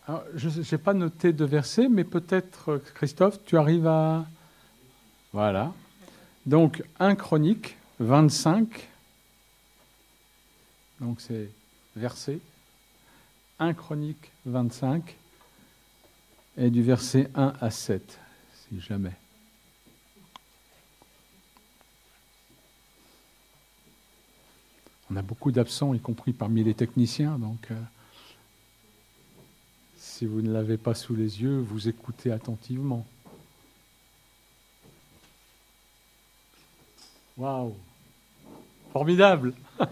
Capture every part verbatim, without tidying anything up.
Alors, je n'ai pas noté de verset, mais peut-être, Christophe, tu arrives à... Voilà. Donc, un Chronique vingt-cinq. Donc, c'est verset. un Chronique vingt-cinq. Et du verset un à sept, si jamais. On a beaucoup d'absents, y compris parmi les techniciens, donc euh, si vous ne l'avez pas sous les yeux, vous écoutez attentivement. Waouh! Formidable!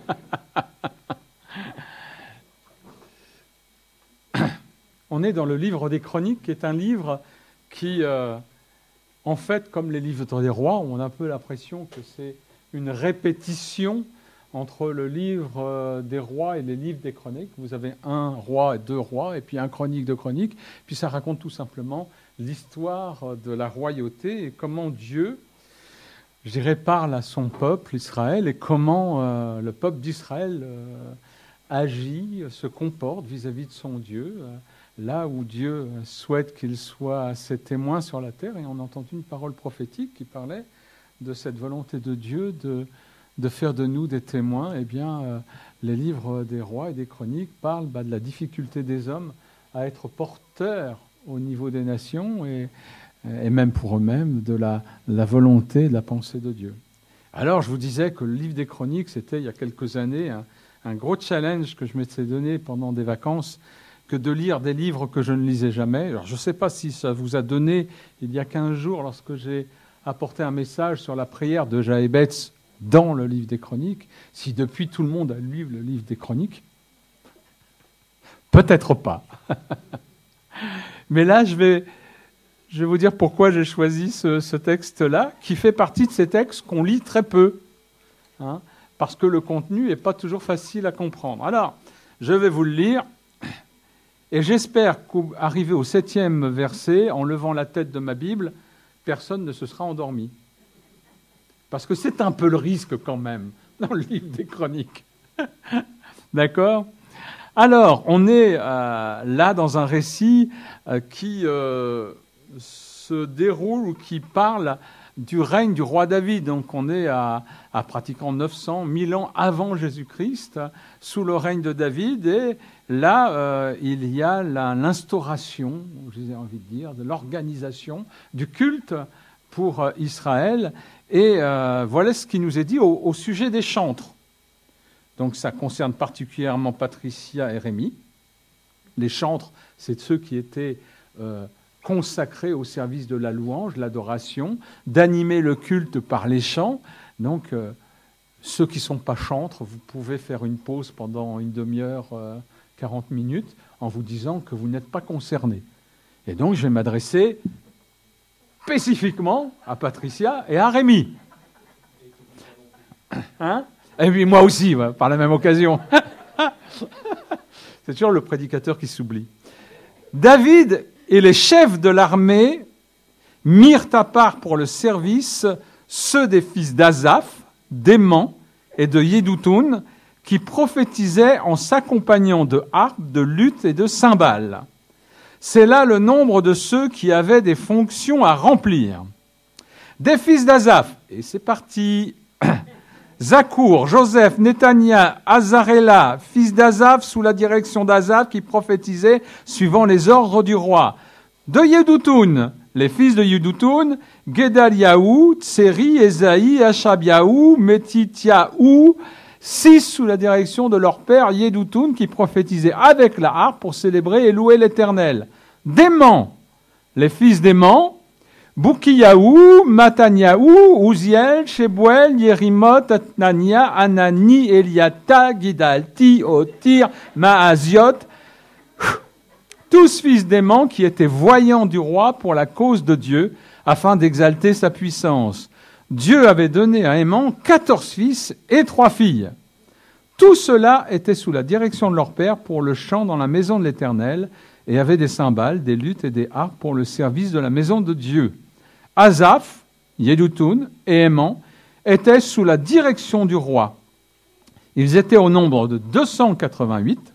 On est dans le livre des Chroniques, qui est un livre qui, euh, en fait, comme les livres des rois, on a un peu l'impression que c'est une répétition entre le livre des rois et les livres des chroniques. Vous avez un roi et deux rois, et puis un chronique de chroniques. Puis ça raconte tout simplement l'histoire de la royauté et comment Dieu, je dirais, parle à son peuple, Israël, et comment euh, le peuple d'Israël euh, agit, se comporte vis-à-vis de son Dieu, euh, là où Dieu souhaite qu'il soit ses témoins sur la terre. Et on a entendu une parole prophétique qui parlait de cette volonté de Dieu de de faire de nous des témoins. Eh bien, euh, les livres des rois et des chroniques parlent bah, de la difficulté des hommes à être porteurs au niveau des nations et, et même pour eux-mêmes de la, la volonté, de la pensée de Dieu. Alors, je vous disais que le livre des chroniques, c'était il y a quelques années un, un gros challenge que je m'étais donné pendant des vacances, que de lire des livres que je ne lisais jamais. Alors, je ne sais pas si ça vous a donné, il y a quinze jours, lorsque j'ai apporté un message sur la prière de Jaébetz dans le livre des Chroniques, si depuis tout le monde a lu le livre des Chroniques, peut-être pas. Mais là, je vais, je vais vous dire pourquoi j'ai choisi ce, ce texte-là, qui fait partie de ces textes qu'on lit très peu, hein, parce que le contenu n'est pas toujours facile à comprendre. Alors, je vais vous le lire, et j'espère qu'arrivé au septième verset, en levant la tête de ma Bible, personne ne se sera endormi. Parce que c'est un peu le risque quand même dans le livre des Chroniques. D'accord ? Alors, on est euh, là dans un récit euh, qui euh, se déroule ou qui parle du règne du roi David. Donc on est à, à pratiquement neuf cents, mille ans avant Jésus-Christ, sous le règne de David. Et là, euh, il y a la, l'instauration, j'ai envie de dire, de l'organisation du culte pour euh, Israël. Et euh, voilà ce qui nous est dit au, au sujet des chantres. Donc ça concerne particulièrement Patricia et Rémi. Les chantres, c'est ceux qui étaient euh, consacrés au service de la louange, l'adoration, d'animer le culte par les chants. Donc euh, ceux qui ne sont pas chantres, vous pouvez faire une pause pendant une demi-heure, euh, quarante minutes, en vous disant que vous n'êtes pas concernés. Et donc je vais m'adresser spécifiquement à Patricia et à Rémi. Hein ? Et puis moi aussi, par la même occasion. C'est toujours le prédicateur qui s'oublie. David et les chefs de l'armée mirent à part pour le service ceux des fils d'Asaph, d'Héman et de Yédoutoun, qui prophétisaient en s'accompagnant de harpes, de luth et de cymbales. C'est là le nombre de ceux qui avaient des fonctions à remplir. Des fils d'Asaph, et c'est parti, Zakour, Joseph, Netania, Azarela, fils d'Asaph sous la direction d'Asaph qui prophétisait suivant les ordres du roi. De Yédoutoun, les fils de Yédoutoun, Gedaliaou, Tseri, Esaïe, Achabiaou, Métitiaou, six sous la direction de leur père Yédoutoun qui prophétisait avec la harpe pour célébrer et louer l'Éternel. D'Héman, les fils d'Héman, Boukiyaou, Mataniaou, Ouziel, Shebuel, Yérimoth, Atnania, Anani, Eliata, Gidalti, Otir, Maaziot, tous fils d'Héman qui étaient voyants du roi pour la cause de Dieu, afin d'exalter sa puissance. Dieu avait donné à Héman quatorze fils et trois filles. Tout cela était sous la direction de leur père pour le chant dans la maison de l'Éternel et avait des cymbales, des luths et des harpes pour le service de la maison de Dieu. Asaph, Yédoutoun et Héman étaient sous la direction du roi. Ils étaient au nombre de deux cent quatre-vingt-huit.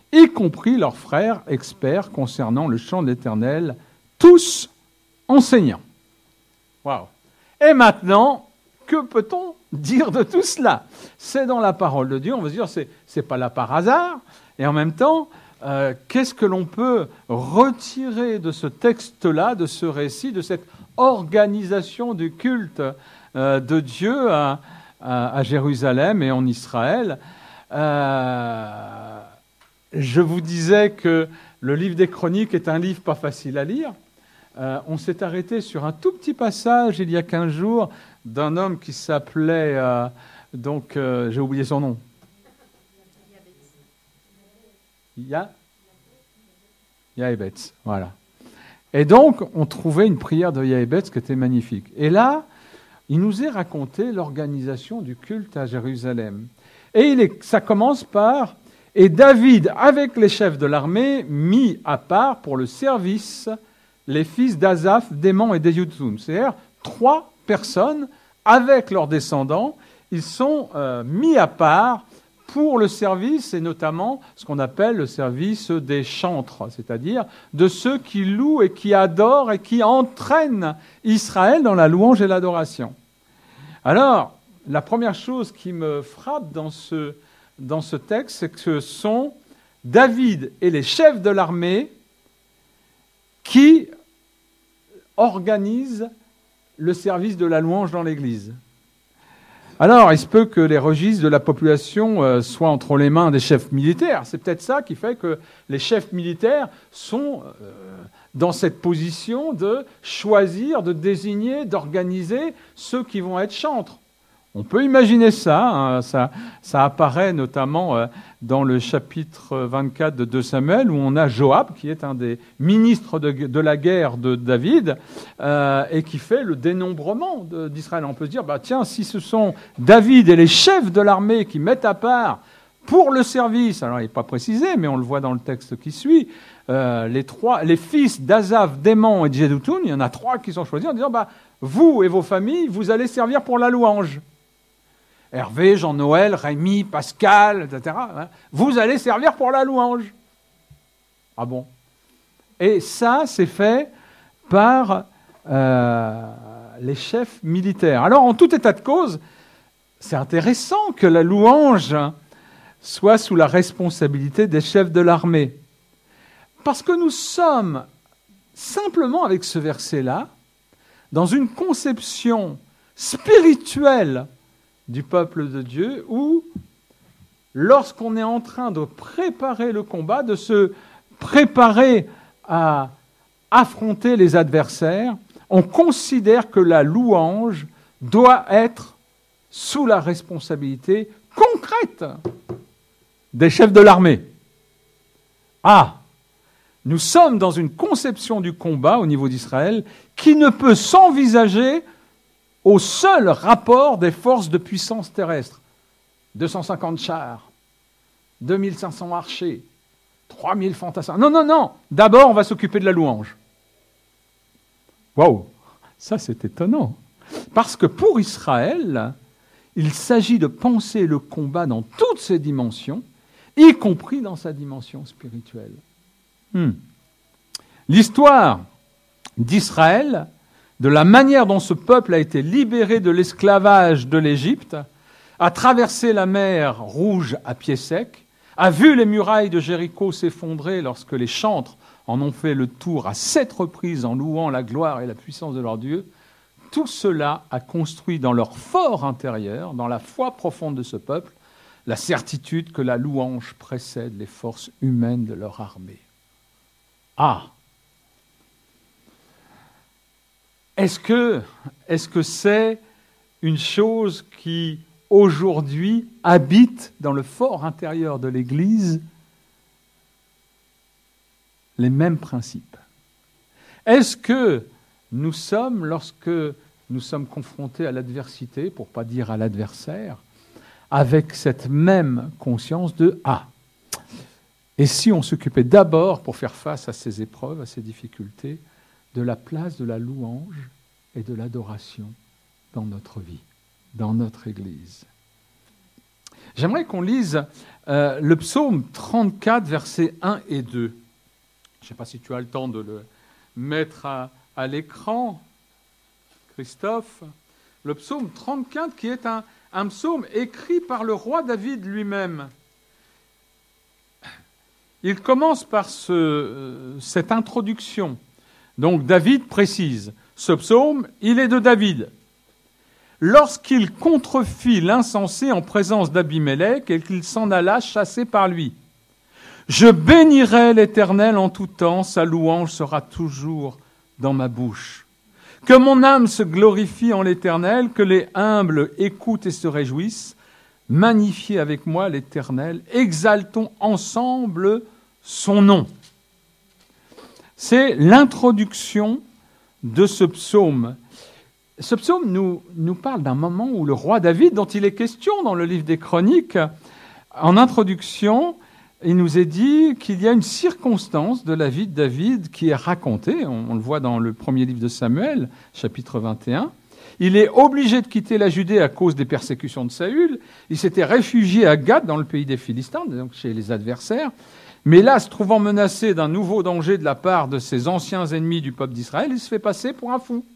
y compris leurs frères experts concernant le chant de l'Éternel, tous enseignants. Waouh! Et maintenant, que peut-on dire de tout cela? C'est dans la parole de Dieu, on va se dire, c'est, c'est pas là par hasard, et en même temps, euh, qu'est-ce que l'on peut retirer de ce texte-là, de ce récit, de cette organisation du culte euh, de Dieu à, à, à Jérusalem et en Israël? euh, Je vous disais que le livre des Chroniques est un livre pas facile à lire. Euh, on s'est arrêté sur un tout petit passage il y a quinze jours d'un homme qui s'appelait, euh, donc euh, j'ai oublié son nom. Ya Yaébetz, voilà. Et donc, on trouvait une prière de Yaébetz qui était magnifique. Et là, il nous est raconté l'organisation du culte à Jérusalem. Et il est, ça commence par « Et David, avec les chefs de l'armée, mit à part pour le service les fils d'Azaph, d'Héman et d'Éduthun. » C'est-à-dire trois personnes, avec leurs descendants, ils sont euh, mis à part pour le service, et notamment ce qu'on appelle le service des chantres, c'est-à-dire de ceux qui louent et qui adorent et qui entraînent Israël dans la louange et l'adoration. Alors, la première chose qui me frappe dans ce, dans ce texte, c'est que ce sont David et les chefs de l'armée qui organisent le service de la louange dans l'Église. Alors, il se peut que les registres de la population euh, soient entre les mains des chefs militaires. C'est peut-être ça qui fait que les chefs militaires sont euh, dans cette position de choisir, de désigner, d'organiser ceux qui vont être chantres. On peut imaginer ça, hein, ça, ça apparaît notamment euh, dans le chapitre vingt-quatre de deux Samuel, où on a Joab, qui est un des ministres de, de la guerre de David, euh, et qui fait le dénombrement de, d'Israël. On peut se dire, bah, tiens, si ce sont David et les chefs de l'armée qui mettent à part pour le service, alors il n'est pas précisé, mais on le voit dans le texte qui suit, euh, les, trois, les fils d'Azaph, d'Héman et de Jéduthun, il y en a trois qui sont choisis en disant, bah, vous et vos familles, vous allez servir pour la louange. Hervé, Jean-Noël, Rémi, Pascal, et cetera. Vous allez servir pour la louange. Ah bon? Et ça, c'est fait par euh, les chefs militaires. Alors, en tout état de cause, c'est intéressant que la louange soit sous la responsabilité des chefs de l'armée. Parce que nous sommes, simplement avec ce verset-là, dans une conception spirituelle du peuple de Dieu, où, lorsqu'on est en train de préparer le combat, de se préparer à affronter les adversaires, on considère que la louange doit être sous la responsabilité concrète des chefs de l'armée. Ah, nous sommes dans une conception du combat au niveau d'Israël qui ne peut s'envisager au seul rapport des forces de puissance terrestre. deux cent cinquante chars, deux mille cinq cents archers, trois mille fantassins. Non, non, non. D'abord, on va s'occuper de la louange. Waouh, ça c'est étonnant. Parce que pour Israël, il s'agit de penser le combat dans toutes ses dimensions, y compris dans sa dimension spirituelle. Hmm. L'histoire d'Israël, de la manière dont ce peuple a été libéré de l'esclavage de l'Égypte, a traversé la mer Rouge à pied sec, a vu les murailles de Jéricho s'effondrer lorsque les chantres en ont fait le tour à sept reprises en louant la gloire et la puissance de leur Dieu, tout cela a construit dans leur fort intérieur, dans la foi profonde de ce peuple, la certitude que la louange précède les forces humaines de leur armée. Ah! Est-ce que, est-ce que c'est une chose qui, aujourd'hui, habite dans le fort intérieur de l'Église les mêmes principes? Est-ce que nous sommes, lorsque nous sommes confrontés à l'adversité, pour ne pas dire à l'adversaire, avec cette même conscience de « Ah, et si on s'occupait d'abord, pour faire face à ces épreuves, à ces difficultés, de la place de la louange et de l'adoration dans notre vie, dans notre Église. » J'aimerais qu'on lise euh, le psaume trente-quatre, versets un et deux. Je ne sais pas si tu as le temps de le mettre à, à l'écran, Christophe. Le psaume trente-quatre qui est un, un psaume écrit par le roi David lui-même. Il commence par ce, euh, cette introduction. Donc David précise, ce psaume, il est de David. Lorsqu'il contrefit l'insensé en présence d'Abimélec et qu'il s'en alla chassé par lui. Je bénirai l'Éternel en tout temps, sa louange sera toujours dans ma bouche. Que mon âme se glorifie en l'Éternel, que les humbles écoutent et se réjouissent. Magnifiez avec moi l'Éternel, exaltons ensemble son nom. C'est l'introduction de ce psaume. Ce psaume nous, nous parle d'un moment où le roi David, dont il est question dans le livre des Chroniques, en introduction, il nous est dit qu'il y a une circonstance de la vie de David qui est racontée, on, on le voit dans le premier livre de Samuel, chapitre vingt et un. Il est obligé de quitter la Judée à cause des persécutions de Saül. Il s'était réfugié à Gath, dans le pays des Philistins, donc chez les adversaires. Mais là, se trouvant menacé d'un nouveau danger de la part de ses anciens ennemis du peuple d'Israël, il se fait passer pour un fou.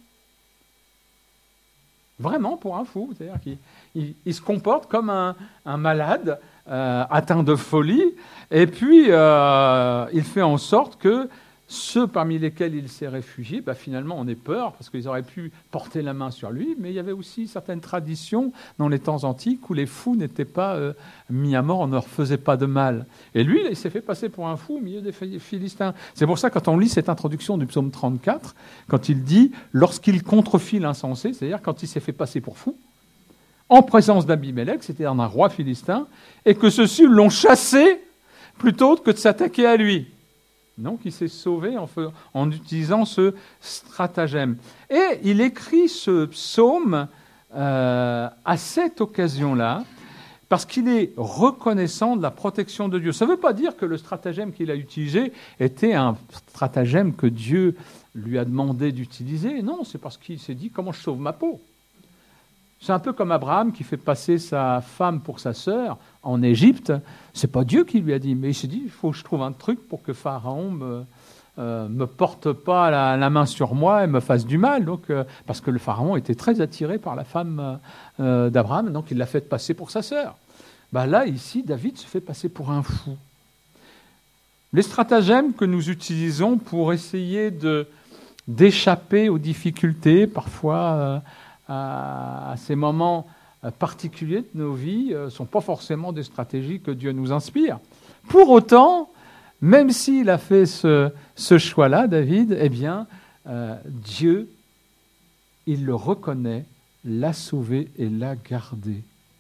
Vraiment pour un fou. C'est-à-dire qu'il il, il se comporte comme un, un malade euh, atteint de folie. Et puis, euh, il fait en sorte que ceux parmi lesquels il s'est réfugié, bah, finalement, on ait peur, parce qu'ils auraient pu porter la main sur lui, mais il y avait aussi certaines traditions dans les temps antiques où les fous n'étaient pas euh, mis à mort, on ne leur faisait pas de mal. Et lui, il s'est fait passer pour un fou au milieu des Philistins. C'est pour ça, quand on lit cette introduction du psaume trente-quatre, quand il dit « lorsqu'il contrefit l'insensé », c'est-à-dire quand il s'est fait passer pour fou, en présence d'Abimélec, c'est-à-dire d'un roi philistin, et que ceux-ci l'ont chassé plutôt que de s'attaquer à lui. Donc, il s'est sauvé en, faisant, en utilisant ce stratagème. Et il écrit ce psaume euh, à cette occasion-là, parce qu'il est reconnaissant de la protection de Dieu. Ça ne veut pas dire que le stratagème qu'il a utilisé était un stratagème que Dieu lui a demandé d'utiliser. Non, c'est parce qu'il s'est dit « comment je sauve ma peau ?» C'est un peu comme Abraham qui fait passer sa femme pour sa sœur en Égypte. C'est pas Dieu qui lui a dit, mais il s'est dit, il faut que je trouve un truc pour que Pharaon me, euh, me porte pas la, la main sur moi et me fasse du mal. Donc, euh, parce que le Pharaon était très attiré par la femme euh, d'Abraham, donc il l'a fait passer pour sa sœur. Ben là, ici, David se fait passer pour un fou. Les stratagèmes que nous utilisons pour essayer de, d'échapper aux difficultés, parfois... Euh, à ces moments particuliers de nos vies ne sont pas forcément des stratégies que Dieu nous inspire. Pour autant, même s'il a fait ce, ce choix-là, David, eh bien, euh, Dieu, il le reconnaît, l'a sauvé et l'a gardé.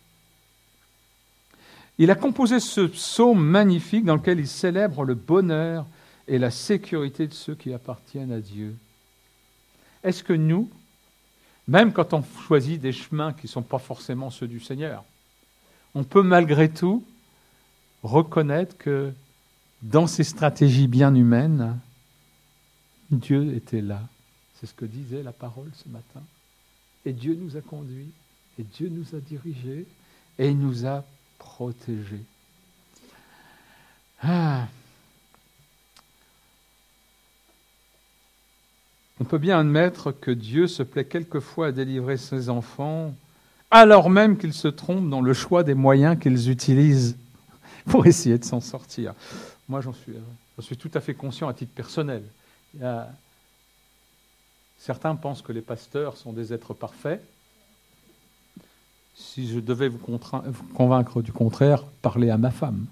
Il a composé ce psaume magnifique dans lequel il célèbre le bonheur et la sécurité de ceux qui appartiennent à Dieu. Est-ce que nous, même quand on choisit des chemins qui ne sont pas forcément ceux du Seigneur, on peut malgré tout reconnaître que dans ces stratégies bien humaines, Dieu était là. C'est ce que disait la parole ce matin. Et Dieu nous a conduits, et Dieu nous a dirigés, et il nous a protégés. Ah. On peut bien admettre que Dieu se plaît quelquefois à délivrer ses enfants, alors même qu'ils se trompent dans le choix des moyens qu'ils utilisent pour essayer de s'en sortir. Moi, j'en suis, j'en suis tout à fait conscient à titre personnel. Il y a... Certains pensent que les pasteurs sont des êtres parfaits. Si je devais vous, contra... vous convaincre du contraire, parlez à ma femme.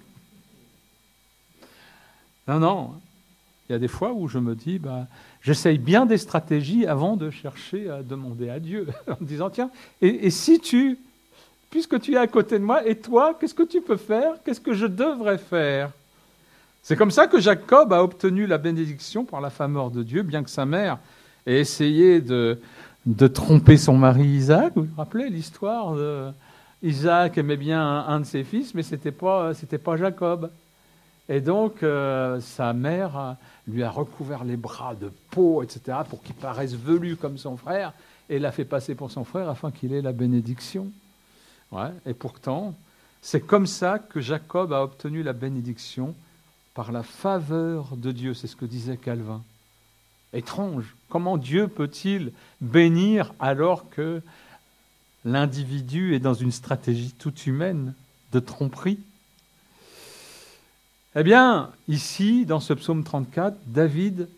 Non, non. Il y a des fois où je me dis, bah, j'essaye bien des stratégies avant de chercher à demander à Dieu, en me disant, tiens, et, et si tu, puisque tu es à côté de moi, et toi, qu'est-ce que tu peux faire? Qu'est-ce que je devrais faire? C'est comme ça que Jacob a obtenu la bénédiction par la faveur de Dieu, bien que sa mère ait essayé de, de tromper son mari Isaac. Vous vous rappelez l'histoire de Isaac aimait bien un, un de ses fils, mais c'était pas, c'était pas Jacob. Et donc, euh, sa mère lui a recouvert les bras de peau, et cetera, pour qu'il paraisse velu comme son frère, et l'a fait passer pour son frère afin qu'il ait la bénédiction. Ouais. Et pourtant, C'est comme ça que Jacob a obtenu la bénédiction par la faveur de Dieu. C'est ce que disait Calvin. Étrange. Comment Dieu peut-il bénir alors que l'individu est dans une stratégie toute humaine de tromperie? Eh bien, ici, dans ce psaume trente-quatre, David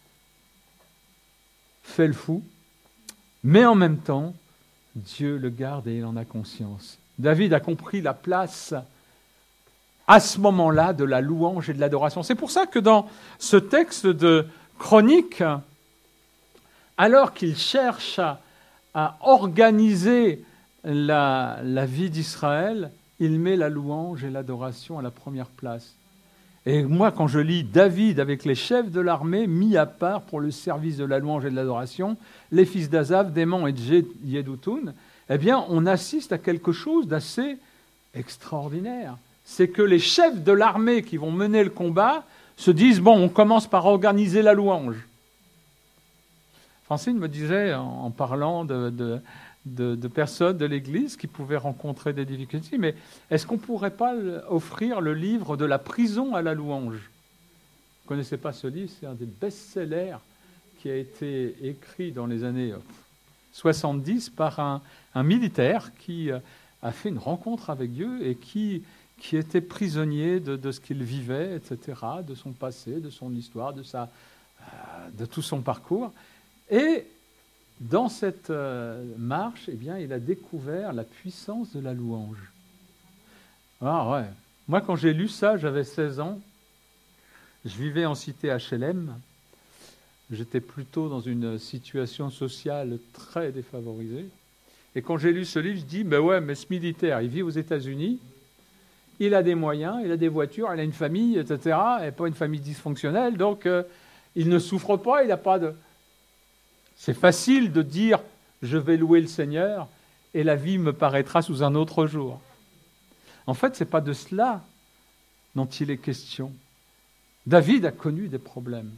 fait le fou, mais en même temps, Dieu le garde et il en a conscience. David a compris la place à ce moment-là de la louange et de l'adoration. C'est pour ça que dans ce texte de Chronique, alors qu'il cherche à, à organiser la, la vie d'Israël, il met la louange et l'adoration à la première place. Et moi, quand je lis David avec les chefs de l'armée mis à part pour le service de la louange et de l'adoration, les fils d'Azaph, d'Héman et de Yédoutoun, eh bien, on assiste à quelque chose d'assez extraordinaire. C'est que les chefs de l'armée qui vont mener le combat se disent « Bon, on commence par organiser la louange ». Francine me disait, en parlant de, de, de, de personnes de l'Église qui pouvaient rencontrer des difficultés, mais est-ce qu'on ne pourrait pas offrir le livre de la prison à la louange? Vous ne connaissez pas ce livre? C'est un des best-sellers qui a été écrit dans les années soixante-dix par un, un militaire qui a fait une rencontre avec Dieu et qui, qui était prisonnier de, de ce qu'il vivait, et cetera, de son passé, de son histoire, de, sa, de tout son parcours. Et dans cette euh, marche, eh bien, il a découvert la puissance de la louange. Ah ouais. Moi, quand j'ai lu ça, j'avais seize ans. Je vivais en cité H L M. J'étais plutôt dans une situation sociale très défavorisée. Et quand j'ai lu ce livre, je dis, ben ouais, mais ce militaire, il vit aux États-Unis, il a des moyens, il a des voitures, il a une famille, et cetera, et pas une famille dysfonctionnelle, donc euh, il ne souffre pas, il n'a pas de... C'est facile de dire « je vais louer le Seigneur et la vie me paraîtra sous un autre jour ». En fait, ce n'est pas de cela dont il est question. David a connu des problèmes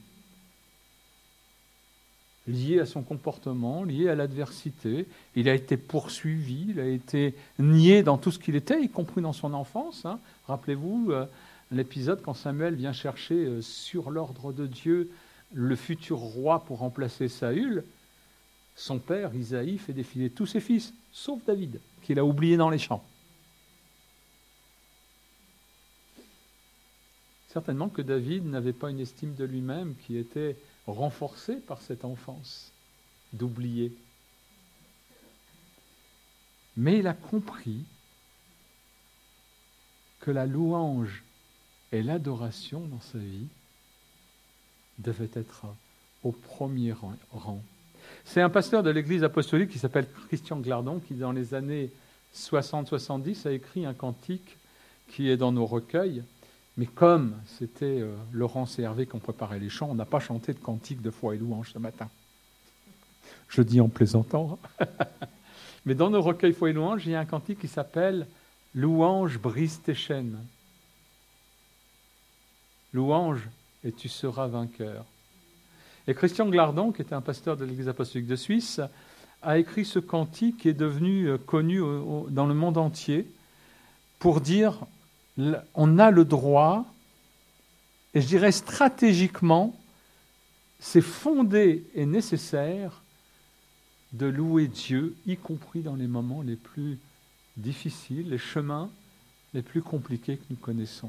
liés à son comportement, liés à l'adversité. Il a été poursuivi, il a été nié dans tout ce qu'il était, y compris dans son enfance. Hein. Rappelez-vous euh, l'épisode quand Samuel vient chercher euh, sur l'ordre de Dieu le futur roi pour remplacer Saül. Son père, Isaïe, fait défiler tous ses fils, sauf David, qu'il a oublié dans les champs. Certainement que David n'avait pas une estime de lui-même qui était renforcée par cette enfance d'oublier. Mais il a compris que la louange et l'adoration dans sa vie devaient être au premier rang. C'est un pasteur de l'Église apostolique qui s'appelle Christian Glardon qui, dans les années soixante soixante-dix, a écrit un cantique qui est dans nos recueils. Mais comme c'était euh, Laurence et Hervé qui ont préparé les chants, on n'a pas chanté de cantique de foi et louange ce matin. Je dis en plaisantant. Mais dans nos recueils foi et louange, il y a un cantique qui s'appelle « Louange, brise tes chaînes ». Louange, et tu seras vainqueur. Et Christian Glardon, qui était un pasteur de l'Église apostolique de Suisse, a écrit ce cantique qui est devenu connu au, au, dans le monde entier pour dire on a le droit, et je dirais stratégiquement, c'est fondé et nécessaire de louer Dieu, y compris dans les moments les plus difficiles, les chemins les plus compliqués que nous connaissons.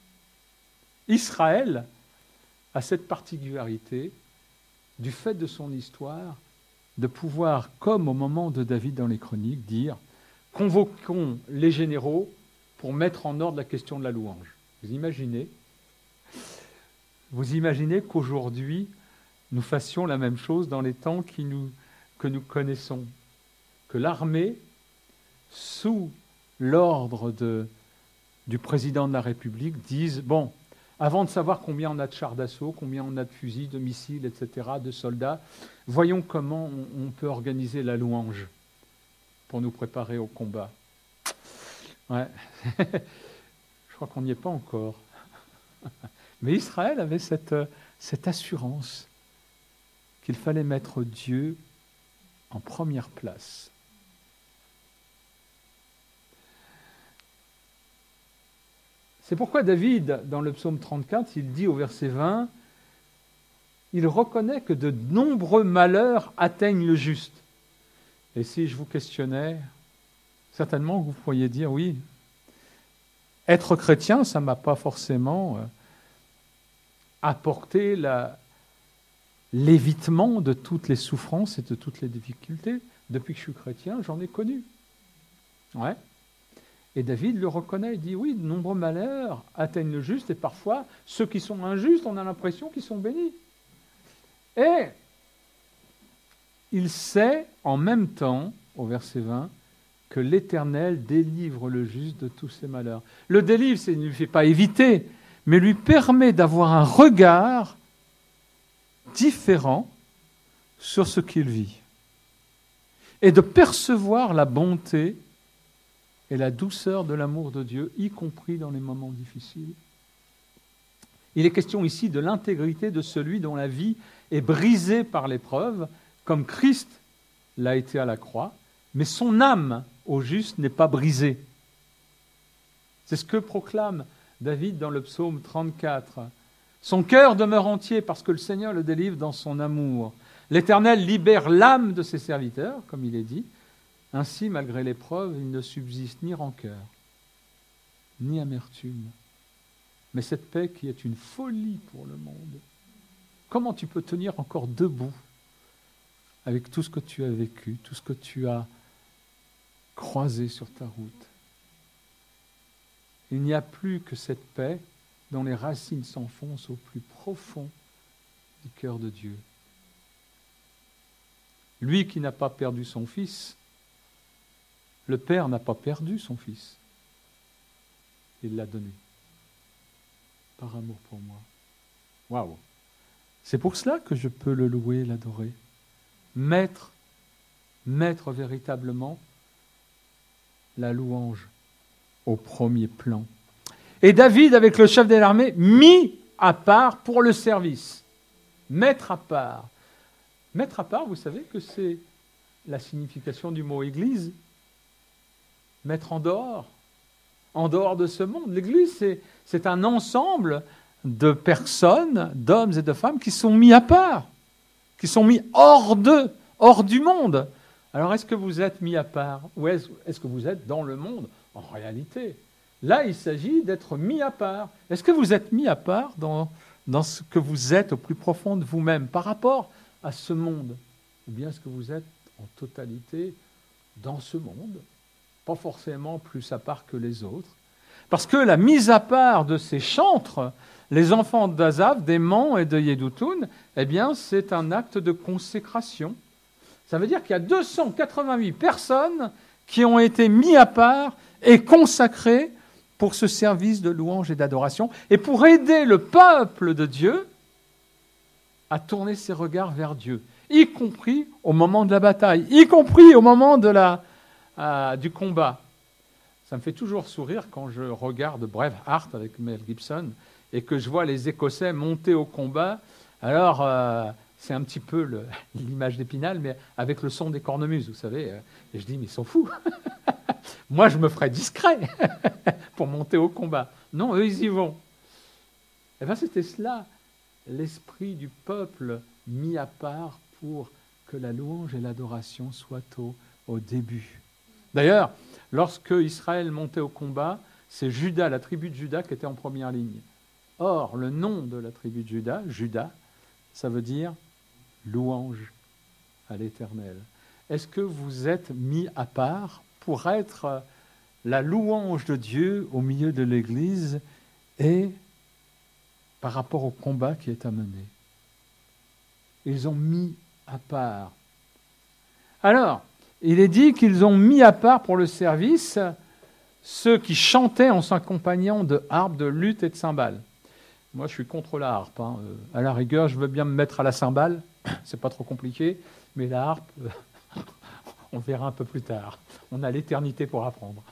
Israël a cette particularité, du fait de son histoire, de pouvoir, comme au moment de David dans les Chroniques, dire « Convoquons les généraux pour mettre en ordre la question de la louange ». Vous imaginez Vous imaginez qu'aujourd'hui, nous fassions la même chose dans les temps qui nous, que nous connaissons, que l'armée, sous l'ordre de, du président de la République, dise « Bon, avant de savoir combien on a de chars d'assaut, combien on a de fusils, de missiles, et cetera, de soldats, voyons comment on, on peut organiser la louange pour nous préparer au combat. » Ouais, je crois qu'on n'y est pas encore. Mais Israël avait cette, cette assurance qu'il fallait mettre Dieu en première place. C'est pourquoi David, dans le psaume trente-quatre, il dit au verset vingt, il reconnaît que de nombreux malheurs atteignent le juste. Et si je vous questionnais, certainement vous pourriez dire, oui, être chrétien, ça ne m'a pas forcément euh, apporté la, l'évitement de toutes les souffrances et de toutes les difficultés. Depuis que je suis chrétien, j'en ai connu. Ouais. Et David le reconnaît, il dit, oui, de nombreux malheurs atteignent le juste, et parfois, ceux qui sont injustes, on a l'impression qu'ils sont bénis. Et il sait en même temps, au verset vingt, que l'Éternel délivre le juste de tous ses malheurs. Le délivre, c'est, il ne lui fait pas éviter, mais lui permet d'avoir un regard différent sur ce qu'il vit et de percevoir la bonté et la douceur de l'amour de Dieu, y compris dans les moments difficiles. Il est question ici de l'intégrité de celui dont la vie est brisée par l'épreuve, comme Christ l'a été à la croix, mais son âme au juste n'est pas brisée. C'est ce que proclame David dans le psaume trente-quatre. Son cœur demeure entier parce que le Seigneur le délivre dans son amour. L'Éternel libère l'âme de ses serviteurs, comme il est dit. Ainsi, malgré l'épreuve, il ne subsiste ni rancœur, ni amertume, mais cette paix qui est une folie pour le monde. Comment tu peux tenir encore debout avec tout ce que tu as vécu, tout ce que tu as croisé sur ta route? Il n'y a plus que cette paix dont les racines s'enfoncent au plus profond du cœur de Dieu. Lui qui n'a pas perdu son fils, le Père n'a pas perdu son fils. Il l'a donné par amour pour moi. Waouh! C'est pour cela que je peux le louer, l'adorer. Mettre, mettre véritablement la louange au premier plan. Et David, avec le chef de l'armée, mis à part pour le service. Mettre à part. Mettre à part, vous savez que c'est la signification du mot église. Mettre en dehors. En dehors de ce monde. L'église, c'est, c'est un ensemble de personnes, d'hommes et de femmes qui sont mis à part, qui sont mis hors d'eux, hors du monde. Alors, est-ce que vous êtes mis à part ou est-ce, est-ce que vous êtes dans le monde en réalité? Là, il s'agit d'être mis à part. Est-ce que vous êtes mis à part dans, dans ce que vous êtes au plus profond de vous-même par rapport à ce monde? Ou bien est-ce que vous êtes en totalité dans ce monde, pas forcément plus à part que les autres? Parce que la mise à part de ces chantres, les enfants d'Azaph, d'Héman et de Yédoutoun, eh bien, c'est un acte de consécration. Ça veut dire qu'il y a deux cent quatre-vingt-huit personnes qui ont été mis à part et consacrées pour ce service de louange et d'adoration, et pour aider le peuple de Dieu à tourner ses regards vers Dieu, y compris au moment de la bataille, y compris au moment de la, euh, du combat. Ça me fait toujours sourire quand je regarde Braveheart avec Mel Gibson et que je vois les Écossais monter au combat. Alors, euh, c'est un petit peu le, l'image d'Épinal, mais avec le son des cornemuses, vous savez. Et je dis, mais ils sont fous. Moi, je me ferais discret pour monter au combat. Non, eux, ils y vont. Eh bien, c'était cela, l'esprit du peuple mis à part pour que la louange et l'adoration soient au, au début. D'ailleurs, lorsque Israël montait au combat, c'est Juda, la tribu de Juda, qui était en première ligne. Or, le nom de la tribu de Juda, Juda, ça veut dire louange à l'Éternel. Est-ce que vous êtes mis à part pour être la louange de Dieu au milieu de l'Église et par rapport au combat qui est à mener? Ils ont mis à part. Alors, il est dit qu'ils ont mis à part pour le service ceux qui chantaient en s'accompagnant de harpes, de luttes et de cymbales. Moi, je suis contre la harpe. Hein. À la rigueur, je veux bien me mettre à la cymbale, c'est pas trop compliqué, mais la harpe, on verra un peu plus tard. On a l'éternité pour apprendre.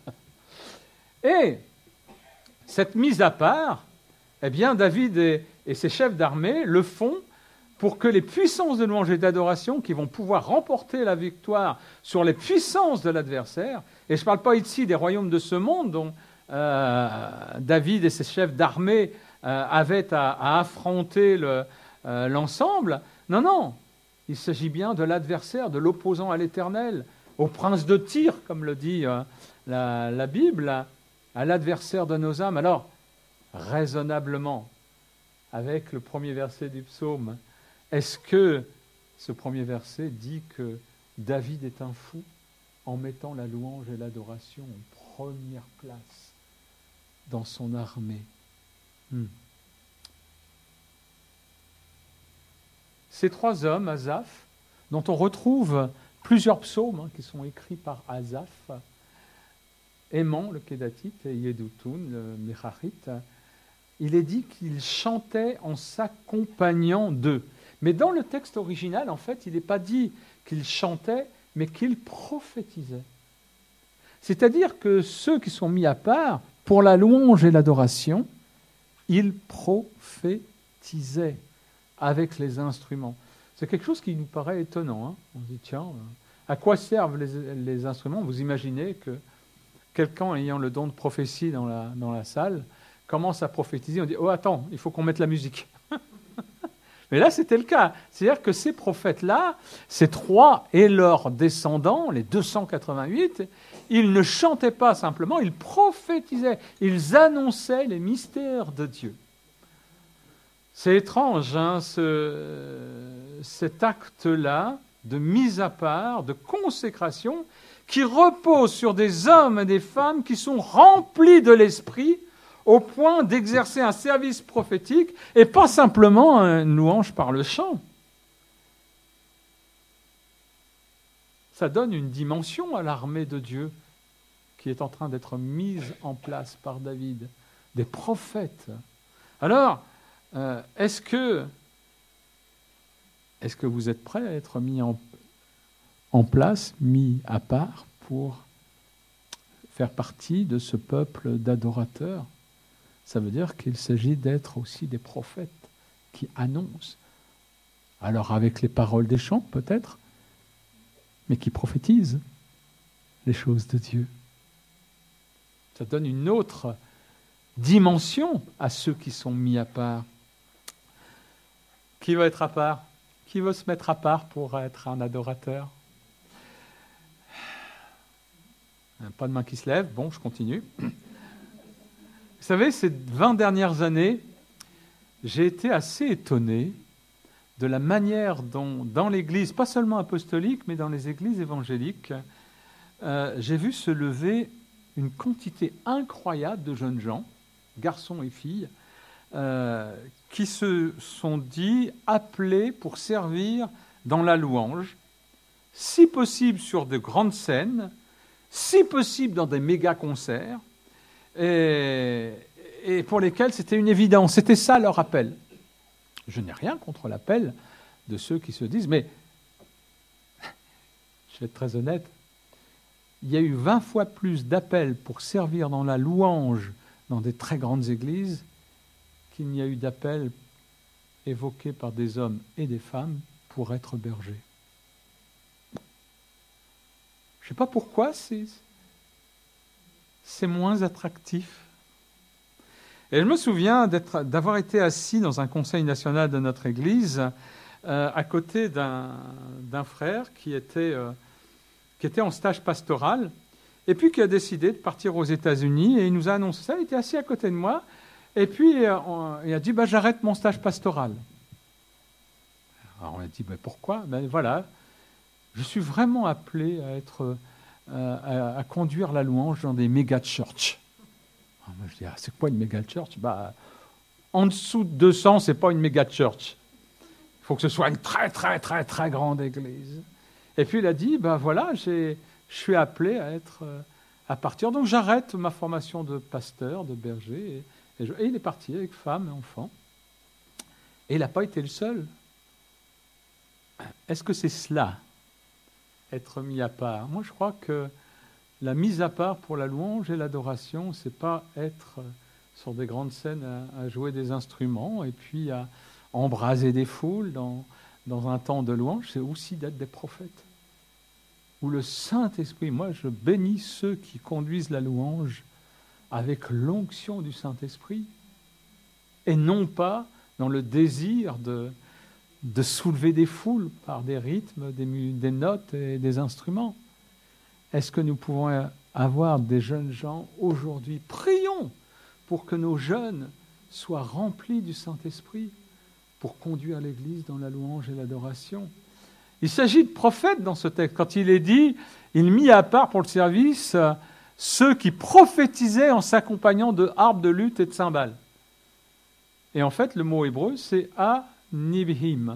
Et cette mise à part, eh bien, David et, et ses chefs d'armée le font pour que les puissances de louange et d'adoration qui vont pouvoir remporter la victoire sur les puissances de l'adversaire, et je ne parle pas ici des royaumes de ce monde dont euh, David et ses chefs d'armée euh, avaient à, à affronter le, euh, l'ensemble. Non, non, il s'agit bien de l'adversaire, de l'opposant à l'Éternel, au prince de Tyr, comme le dit euh, la, la Bible, à l'adversaire de nos âmes. Alors, raisonnablement, avec le premier verset du psaume, est-ce que ce premier verset dit que David est un fou en mettant la louange et l'adoration en première place dans son armée? hmm. Ces trois hommes, Asaph, dont on retrouve plusieurs psaumes hein, qui sont écrits par Asaph, Héman, le Kédatite, et Yédoutoun, le Mérarite, il est dit qu'ils chantaient en s'accompagnant d'eux. Mais dans le texte original, en fait, il n'est pas dit qu'ils chantaient, mais qu'ils prophétisaient. C'est-à-dire que ceux qui sont mis à part, pour la louange et l'adoration, ils prophétisaient avec les instruments. C'est quelque chose qui nous paraît étonnant. Hein. On se dit, tiens, à quoi servent les, les instruments? Vous imaginez que quelqu'un ayant le don de prophétie dans la, dans la salle commence à prophétiser, on dit, oh attends, il faut qu'on mette la musique. Mais là, c'était le cas. C'est-à-dire que ces prophètes-là, ces trois et leurs descendants, les deux cent quatre-vingt-huit, ils ne chantaient pas simplement, ils prophétisaient, ils annonçaient les mystères de Dieu. C'est étrange, hein, ce, cet acte-là de mise à part, de consécration, qui repose sur des hommes et des femmes qui sont remplis de l'esprit au point d'exercer un service prophétique et pas simplement une louange par le chant. Ça donne une dimension à l'armée de Dieu qui est en train d'être mise en place par David, des prophètes. Alors, euh, est-ce que, est-ce que vous êtes prêts à être mis en, en place, mis à part pour faire partie de ce peuple d'adorateurs? Ça veut dire qu'il s'agit d'être aussi des prophètes qui annoncent, alors avec les paroles des chants peut-être, mais qui prophétisent les choses de Dieu. Ça donne une autre dimension à ceux qui sont mis à part. Qui veut être à part? Qui veut se mettre à part pour être un adorateur? Pas de main qui se lève. Bon, je continue. Vous savez, ces vingt dernières années, j'ai été assez étonné de la manière dont, dans l'Église, pas seulement apostolique, mais dans les églises évangéliques, euh, j'ai vu se lever une quantité incroyable de jeunes gens, garçons et filles, euh, qui se sont dit appelés pour servir dans la louange, si possible sur de grandes scènes, si possible dans des méga-concerts, et, et pour lesquels c'était une évidence. C'était ça leur appel. Je n'ai rien contre l'appel de ceux qui se disent, mais je vais être très honnête, il y a eu vingt fois plus d'appels pour servir dans la louange dans des très grandes églises qu'il n'y a eu d'appels évoqués par des hommes et des femmes pour être bergers. Je ne sais pas pourquoi, c'est, c'est moins attractif. Et je me souviens d'être, d'avoir été assis dans un conseil national de notre Église euh, à côté d'un, d'un frère qui était, euh, qui était en stage pastoral et puis qui a décidé de partir aux États-Unis et il nous a annoncé ça. Il était assis à côté de moi et puis euh, on, il a dit bah, « j'arrête mon stage pastoral ». Alors on a dit bah, « pourquoi ?» Ben voilà, je suis vraiment appelé à être... Euh, à, à conduire la louange dans des méga-churches. Alors moi je dis, ah, c'est quoi une méga-church? Bah, en dessous de deux cents, c'est pas une méga-church. Il faut que ce soit une très, très, très, très grande église. Et puis il a dit, bah voilà, j'ai, je suis appelé à être, euh, à partir. Donc j'arrête ma formation de pasteur, de berger. Et, et, je, et il est parti avec femme et enfants. Et il n'a pas été le seul. Est-ce que c'est cela? Être mis à part. Moi, je crois que la mise à part pour la louange et l'adoration, c'est pas être sur des grandes scènes à, à jouer des instruments et puis à embraser des foules dans, dans un temps de louange, c'est aussi d'être des prophètes. Où le Saint-Esprit, moi, je bénis ceux qui conduisent la louange avec l'onction du Saint-Esprit, et non pas dans le désir de, de soulever des foules par des rythmes, des, des notes et des instruments. Est-ce que nous pouvons avoir des jeunes gens aujourd'hui? Prions pour que nos jeunes soient remplis du Saint-Esprit pour conduire l'Église dans la louange et l'adoration. Il s'agit de prophètes dans ce texte. Quand il est dit, il mit à part pour le service ceux qui prophétisaient en s'accompagnant de harpes, de luttes et de cymbales. Et en fait, le mot hébreu, c'est anibhim.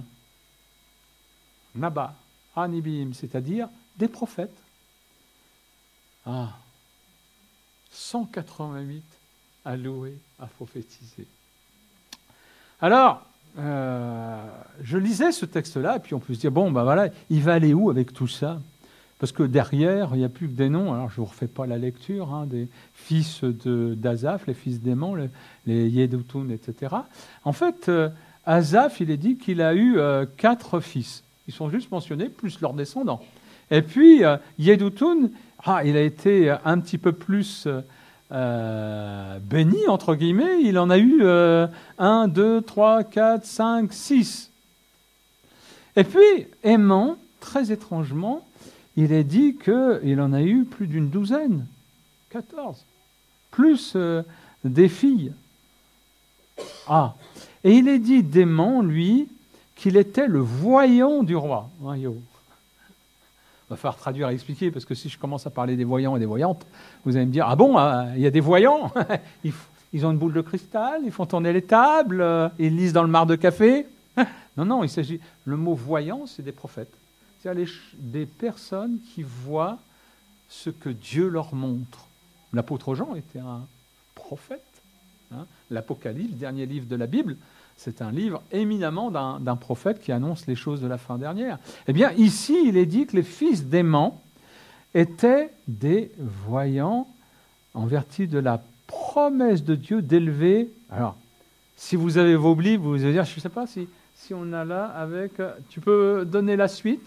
Naba, anibhim, c'est-à-dire des prophètes. Ah, cent quatre-vingt-huit à louer, à prophétiser. Alors, euh, je lisais ce texte-là, et puis on peut se dire, bon, ben voilà, il va aller où avec tout ça? Parce que derrière, il n'y a plus que des noms. Alors, je ne vous refais pas la lecture, hein, des fils de, d'Azaph, les fils d'Héman, les, les Yedutun, et cetera. En fait, euh, Azaph, il est dit qu'il a eu euh, quatre fils. Ils sont juste mentionnés, plus leurs descendants. Et puis, euh, Yedutun, ah, il a été un petit peu plus euh, béni, entre guillemets. Il en a eu euh, un, deux, trois, quatre, cinq, six. Et puis, Héman, très étrangement, il est dit qu'il en a eu plus d'une douzaine, quatorze, plus euh, des filles. Ah, et il est dit d'Héman, lui, qu'il était le voyant du roi. Hein, yo. Il va falloir traduire et expliquer, parce que si je commence à parler des voyants et des voyantes, vous allez me dire, ah bon, il y a des voyants? Ils ont une boule de cristal, ils font tourner les tables, ils lisent dans le mar de café. Non, non, il s'agit... Le mot voyant, c'est des prophètes. C'est-à-dire des personnes qui voient ce que Dieu leur montre. L'apôtre Jean était un prophète. Hein. L'Apocalypse, dernier livre de la Bible, c'est un livre éminemment d'un, d'un prophète qui annonce les choses de la fin dernière. Eh bien, ici, il est dit que les fils d'Héman étaient des voyants en vertu de la promesse de Dieu d'élever. Alors, si vous avez vos livres, vous allez dire, je ne sais pas si, si on a là avec... Tu peux donner la suite?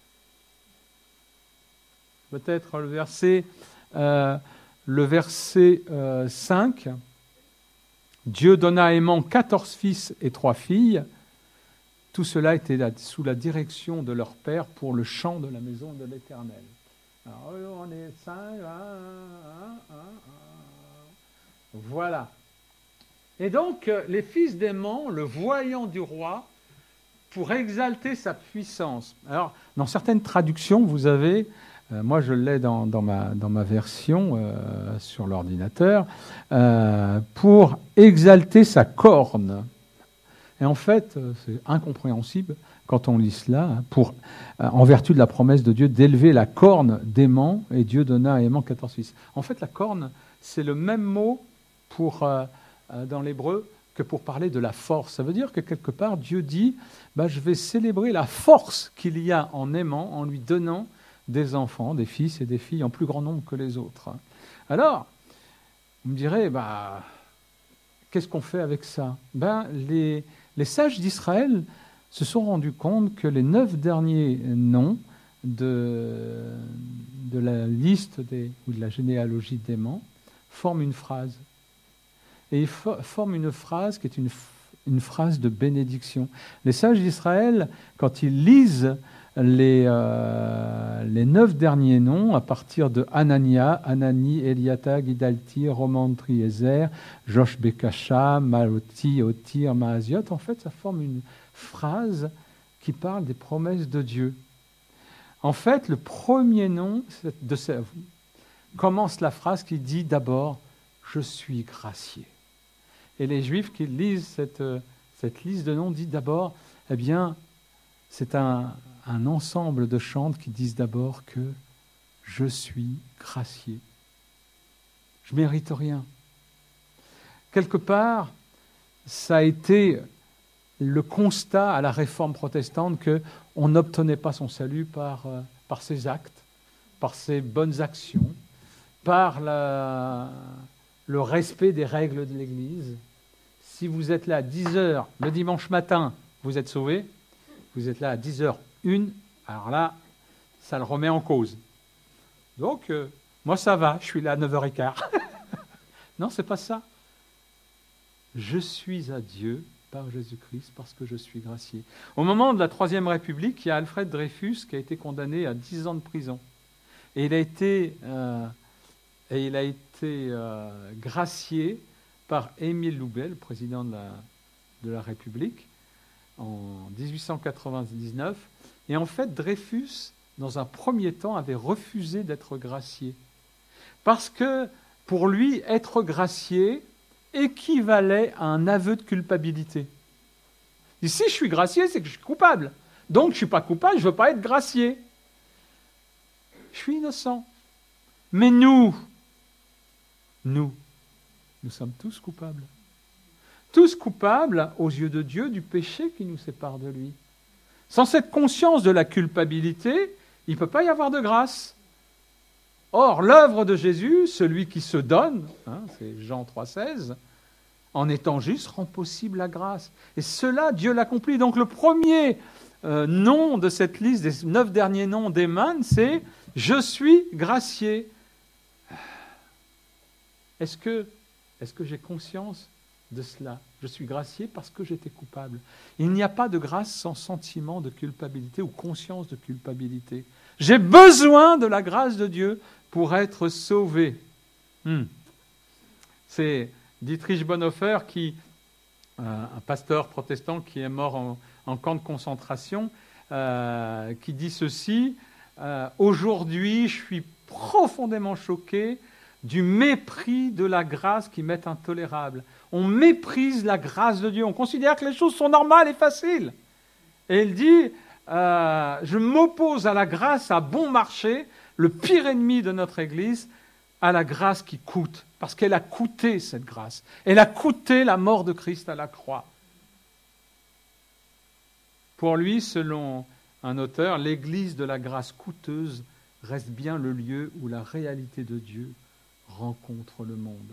Peut-être le verset, euh, le verset euh, cinq. Dieu donna à Héman quatorze fils et trois filles. Tout cela était là, sous la direction de leur père pour le chant de la maison de l'Éternel. Alors, on est cinq. Voilà. Et donc, les fils d'Héman, le voyant du roi, pour exalter sa puissance. Alors, dans certaines traductions, vous avez... Euh, moi, je l'ai dans, dans, ma, dans ma version euh, sur l'ordinateur, euh, pour exalter sa corne. Et en fait, euh, c'est incompréhensible quand on lit cela, hein, pour, euh, en vertu de la promesse de Dieu d'élever la corne d'Héman, et Dieu donna à Héman quatorze fils. En fait, la corne, c'est le même mot pour, euh, euh, dans l'hébreu que pour parler de la force. Ça veut dire que quelque part, Dieu dit, bah, je vais célébrer la force qu'il y a en Héman, en lui donnant des enfants, des fils et des filles en plus grand nombre que les autres. Alors, vous me direz, bah, qu'est-ce qu'on fait avec ça? Ben, les, les sages d'Israël se sont rendus compte que les neuf derniers noms de, de la liste des, ou de la généalogie d'Héman forment une phrase. Et ils fo- forment une phrase qui est une, une phrase de bénédiction. Les sages d'Israël, quand ils lisent Les, euh, les neuf derniers noms, à partir de Anania, Anani, Eliata, Gidalti, Roman, Triezer, Josh Bekasha, Maloti, Otir, Maaziot, en fait, ça forme une phrase qui parle des promesses de Dieu. En fait, le premier nom de ce, commence la phrase qui dit d'abord « Je suis gracié ». Et les Juifs qui lisent cette, cette liste de noms disent d'abord « Eh bien, c'est un... » un ensemble de chants qui disent d'abord que je suis gracié. Je ne mérite rien. Quelque part, ça a été le constat à la réforme protestante qu'on n'obtenait pas son salut par, euh, par ses actes, par ses bonnes actions, par la, le respect des règles de l'Église. Si vous êtes là à dix heures le dimanche matin, vous êtes sauvé. Vous êtes là à dix heures une, alors là, ça le remet en cause. Donc, euh, moi ça va, je suis là à neuf heures quinze. Non, c'est pas ça. Je suis à Dieu par Jésus-Christ parce que je suis gracié. Au moment de la Troisième République, il y a Alfred Dreyfus qui a été condamné à dix ans de prison. Et il a été, euh, et il a été euh, gracié par Émile Loubet, le président de la, de la République, en dix-huit cent quatre-vingt-dix-neuf. Et en fait, Dreyfus, dans un premier temps, avait refusé d'être gracié. Parce que, pour lui, être gracié équivalait à un aveu de culpabilité. Et si je suis gracié, c'est que je suis coupable. Donc, je ne suis pas coupable, je ne veux pas être gracié. Je suis innocent. Mais nous, nous, nous sommes tous coupables. Tous coupables, aux yeux de Dieu, du péché qui nous sépare de lui. Sans cette conscience de la culpabilité, il ne peut pas y avoir de grâce. Or, l'œuvre de Jésus, celui qui se donne, hein, c'est Jean trois seize, en étant juste, rend possible la grâce. Et cela, Dieu l'accomplit. Donc le premier euh, nom de cette liste, des neuf derniers noms d'Éman, c'est « Je suis gracié ». Est-ce que, est-ce que j'ai conscience de cela? Je suis gracié parce que j'étais coupable. Il n'y a pas de grâce sans sentiment de culpabilité ou conscience de culpabilité. J'ai besoin de la grâce de Dieu pour être sauvé. Hmm. C'est Dietrich Bonhoeffer, qui, euh, un pasteur protestant qui est mort en, en camp de concentration, euh, qui dit ceci, euh, « Aujourd'hui, je suis profondément choqué du mépris de la grâce qui m'est intolérable. On méprise la grâce de Dieu, on considère que les choses sont normales et faciles. » Et il dit, euh, « Je m'oppose à la grâce à bon marché, le pire ennemi de notre Église, à la grâce qui coûte, parce qu'elle a coûté cette grâce. Elle a coûté la mort de Christ à la croix. » Pour lui, selon un auteur, l'Église de la grâce coûteuse reste bien le lieu où la réalité de Dieu rencontre le monde.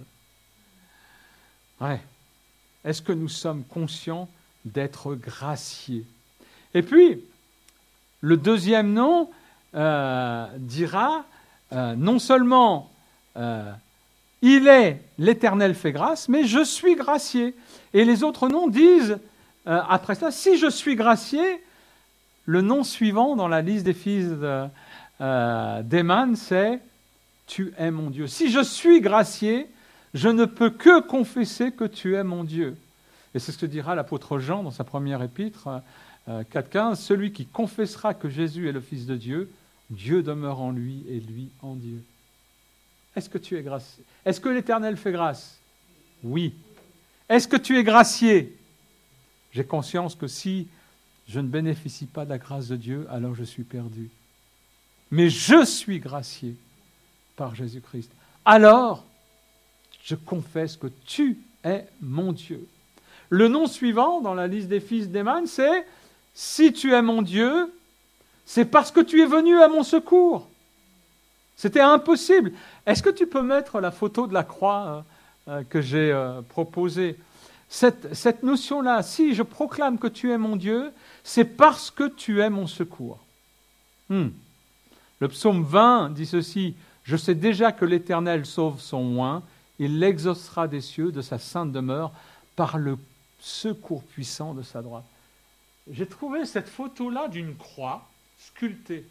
Ouais. Est-ce que nous sommes conscients d'être graciés? Et puis, le deuxième nom euh, dira, euh, non seulement euh, il est, l'Éternel fait grâce, mais je suis gracié. Et les autres noms disent, euh, après ça, si je suis gracié, le nom suivant dans la liste des fils de, euh, d'Éman, c'est tu es mon Dieu. Si je suis gracié, je ne peux que confesser que tu es mon Dieu. Et c'est ce que dira l'apôtre Jean dans sa première épître, euh, quatre quinze, celui qui confessera que Jésus est le Fils de Dieu, Dieu demeure en lui et lui en Dieu. Est-ce que tu es gracié? Est-ce que l'Éternel fait grâce? Oui. Est-ce que tu es gracié? J'ai conscience que si je ne bénéficie pas de la grâce de Dieu, alors je suis perdu. Mais je suis gracié par Jésus-Christ. Alors, je confesse que tu es mon Dieu. Le nom suivant dans la liste des fils d'Éman, c'est « Si tu es mon Dieu, c'est parce que tu es venu à mon secours. » C'était impossible. Est-ce que tu peux mettre la photo de la croix euh, que j'ai euh, proposée? Cette, cette notion-là, si je proclame que tu es mon Dieu, c'est parce que tu es mon secours. Hmm. Le psaume vingt dit ceci, « Je sais déjà que l'Éternel sauve son oint, il l'exaucera des cieux de sa sainte demeure par le secours puissant de sa droite. » J'ai trouvé cette photo-là d'une croix sculptée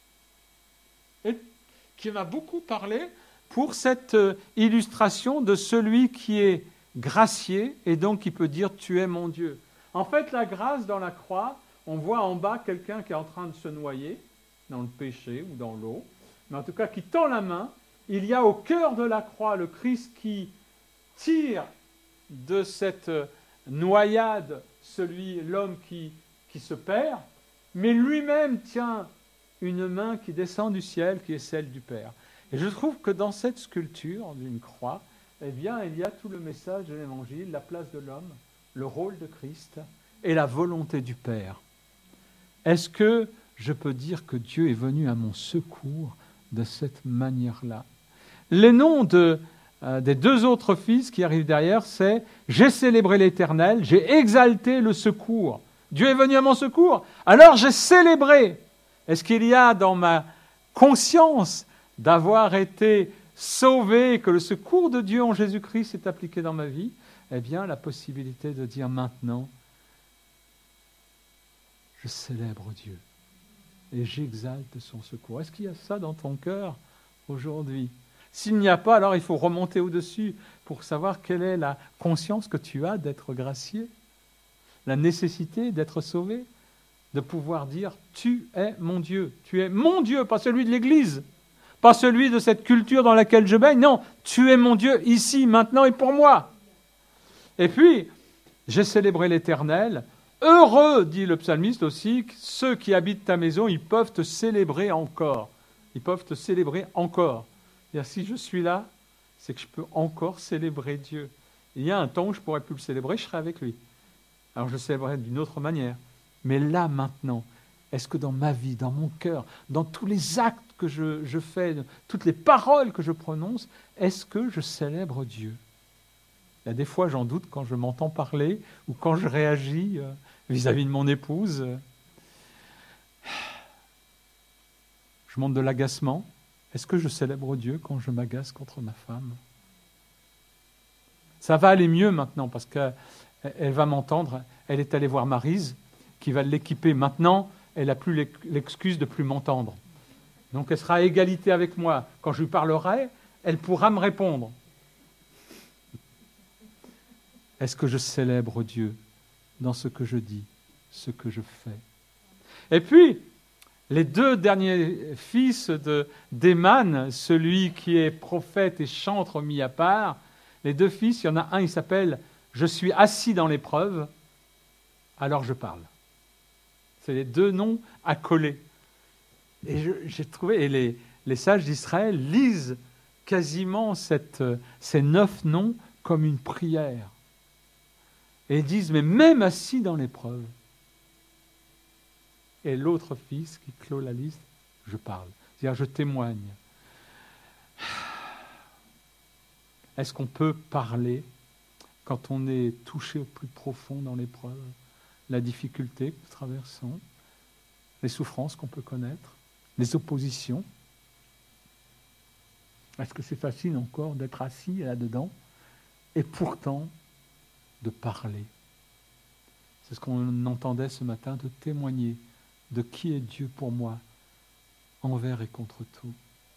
et qui m'a beaucoup parlé pour cette illustration de celui qui est gracié et donc qui peut dire « Tu es mon Dieu ». En fait, la grâce dans la croix, on voit en bas quelqu'un qui est en train de se noyer dans le péché ou dans l'eau, mais en tout cas qui tend la main. Il y a au cœur de la croix le Christ qui tire de cette noyade celui, l'homme qui, qui se perd, mais lui-même tient une main qui descend du ciel, qui est celle du Père. Et je trouve que dans cette sculpture d'une croix, eh bien, il y a tout le message de l'Évangile, la place de l'homme, le rôle de Christ et la volonté du Père. Est-ce que je peux dire que Dieu est venu à mon secours de cette manière-là? Les noms de, euh, des deux autres fils qui arrivent derrière, c'est « J'ai célébré l'Éternel, j'ai exalté le secours. Dieu est venu à mon secours, alors j'ai célébré. » Est-ce qu'il y a dans ma conscience d'avoir été sauvé, que le secours de Dieu en Jésus-Christ s'est appliqué dans ma vie, eh bien, la possibilité de dire maintenant, je célèbre Dieu et j'exalte son secours. Est-ce qu'il y a ça dans ton cœur aujourd'hui? S'il n'y a pas, alors il faut remonter au-dessus pour savoir quelle est la conscience que tu as d'être gracié, la nécessité d'être sauvé, de pouvoir dire « Tu es mon Dieu ». Tu es mon Dieu, pas celui de l'Église, pas celui de cette culture dans laquelle je baigne. Non, tu es mon Dieu ici, maintenant et pour moi. Et puis, j'ai célébré l'Éternel. Heureux, dit le psalmiste aussi, ceux qui habitent ta maison, ils peuvent te célébrer encore. Ils peuvent te célébrer encore. C'est-à-dire, si je suis là, c'est que je peux encore célébrer Dieu. Il y a un temps où je ne pourrais plus le célébrer, je serai avec lui. Alors je le célébrerai d'une autre manière. Mais là, maintenant, est-ce que dans ma vie, dans mon cœur, dans tous les actes que je, je fais, toutes les paroles que je prononce, est-ce que je célèbre Dieu? Il y a des fois, j'en doute, quand je m'entends parler ou quand je réagis euh, vis-à-vis de mon épouse. Je montre de l'agacement. Est-ce que je célèbre Dieu quand je m'agace contre ma femme? Ça va aller mieux maintenant parce qu'elle va m'entendre. Elle est allée voir Maryse qui va l'équiper. Maintenant, elle n'a plus l'excuse de plus m'entendre. Donc elle sera à égalité avec moi. Quand je lui parlerai, elle pourra me répondre. Est-ce que je célèbre Dieu dans ce que je dis, ce que je fais? Et puis, les deux derniers fils de d'Éman, celui qui est prophète et chantre mis à part, les deux fils, il y en a un, il s'appelle « Je suis assis dans l'épreuve, alors je parle ». C'est les deux noms accolés. Et je, j'ai trouvé, et les, les sages d'Israël lisent quasiment cette, ces neuf noms comme une prière. Et ils disent, mais même assis dans l'épreuve. Et l'autre fils qui clôt la liste, je parle. C'est-à-dire, je témoigne. Est-ce qu'on peut parler quand on est touché au plus profond dans l'épreuve, la difficulté que nous traversons, les souffrances qu'on peut connaître, les oppositions? Est-ce que c'est facile encore d'être assis là-dedans et pourtant de parler? C'est ce qu'on entendait ce matin, de témoigner de qui est Dieu pour moi, envers et contre tout.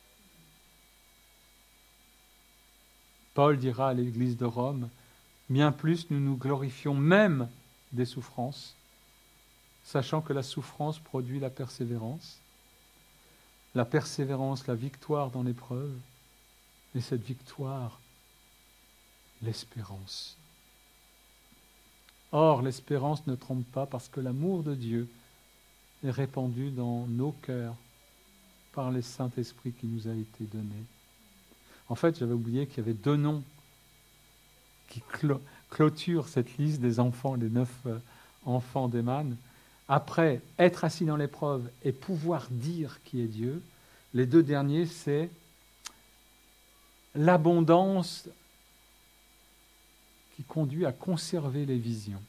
Paul dira à l'Église de Rome, bien plus nous nous glorifions même des souffrances, sachant que la souffrance produit la persévérance, la persévérance, la victoire dans l'épreuve, et cette victoire, l'espérance. Or, l'espérance ne trompe pas parce que l'amour de Dieu est répandu dans nos cœurs par le Saint-Esprit qui nous a été donné. En fait, j'avais oublié qu'il y avait deux noms qui clo- clôturent cette liste des enfants, des neuf euh, enfants d'Éman. Après, être assis dans l'épreuve et pouvoir dire qui est Dieu, les deux derniers, c'est l'abondance qui conduit à conserver les visions.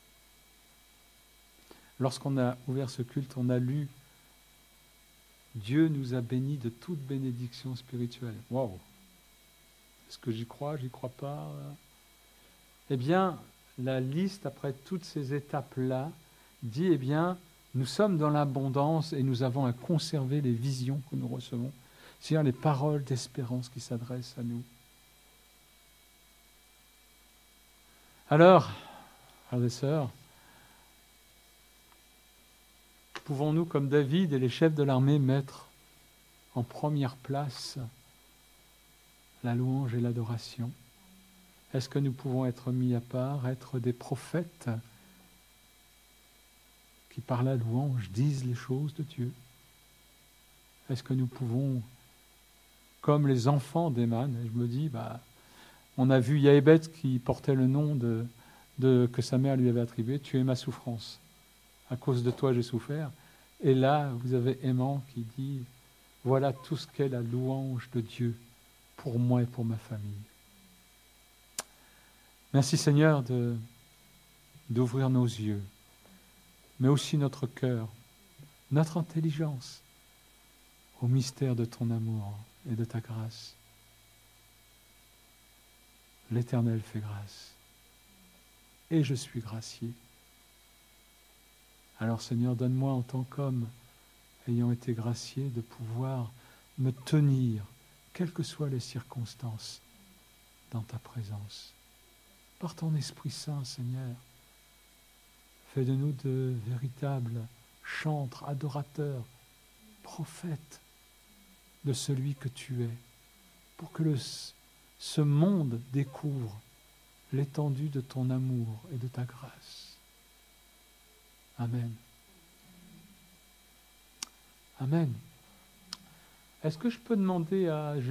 Lorsqu'on a ouvert ce culte, on a lu « Dieu nous a bénis de toute bénédiction spirituelle ». Waouh! Est-ce que j'y crois, j'y crois pas? Eh bien, la liste, après toutes ces étapes-là, dit, eh bien, nous sommes dans l'abondance et nous avons à conserver les visions que nous recevons, c'est-à-dire les paroles d'espérance qui s'adressent à nous. Alors, frères et sœurs, pouvons-nous, comme David et les chefs de l'armée, mettre en première place la louange et l'adoration? Est-ce que nous pouvons être mis à part, être des prophètes qui, par la louange, disent les choses de Dieu? Est-ce que nous pouvons, comme les enfants d'Éman, et je me dis, bah, on a vu Yaébet qui portait le nom de, de, que sa mère lui avait attribué, « Tu es ma souffrance. À cause de toi, j'ai souffert. » Et là, vous avez Éman qui dit, « Voilà tout ce qu'est la louange de Dieu pour moi et pour ma famille. » Merci Seigneur de, d'ouvrir nos yeux, mais aussi notre cœur, notre intelligence au mystère de ton amour et de ta grâce. l'Éternel fait grâce. Et je suis gracié. Alors Seigneur, donne-moi en tant qu'homme, ayant été gracié, de pouvoir me tenir, quelles que soient les circonstances, dans ta présence. Par ton Esprit Saint, Seigneur, fais de nous de véritables chantres, adorateurs, prophètes de celui que tu es, pour que le, ce monde découvre l'étendue de ton amour et de ta grâce. Amen. Amen. Est-ce que je peux demander à